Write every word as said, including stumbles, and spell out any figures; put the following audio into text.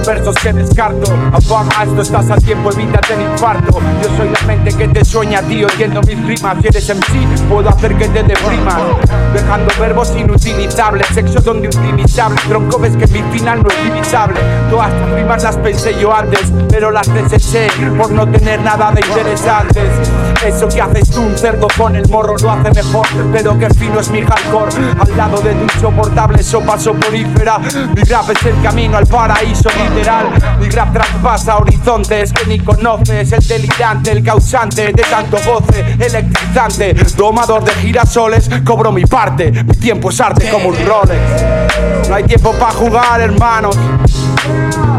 versos que descarto. Apaga esto, estás a tiempo, evítate el infarto. Yo soy la mente que te sueña, tío, yendo mis rimas. Si eres M C, puedo hacer que te deprimas, dejando verbos inutilizables. Sexo donde utilizable, tronco, ves que mi final no es divisable. Todas tus rimas las pensé yo antes, pero las deseché por no tener nada de interesantes. Eso que haces tú, un cerdo con el morro, lo hace mejor, pero que fino es mi hardcore. Al lado de tu insoportable sopa soporífera, mi rap es el camino al paraíso literal. Mi rap traspasa horizontes que ni conoces. El delirante, el causante de tanto goce, electrizante, domador de girasoles. Cobro mi parte, mi tiempo es arte como un Rolex. No hay tiempo para jugar, hermanos.